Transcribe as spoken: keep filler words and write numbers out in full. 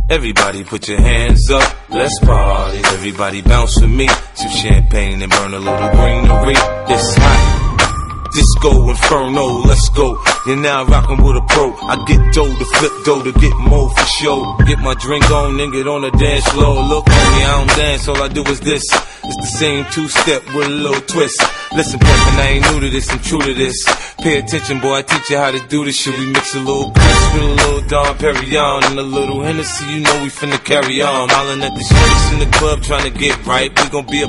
Everybody put your hands up, let's party. Everybody bounce with me, some champagne and burn a little greenery. It's hot. Disco Inferno, let's go. You're now rockin' with a pro. I get dough to flip dough to get more for show. Get my drink on and get on the dance floor. Look on me, I don't dance, all I do is this. It's the same two-step with a little twist. Listen, person, I ain't new to this, I'm true to this. Pay attention, boy, I teach you how to do this shit. We mix a little Chris with a little Dom Perignon and a little Hennessy, you know we finna carry on. Hollin' at the streets in the club trying to get right. We gon' be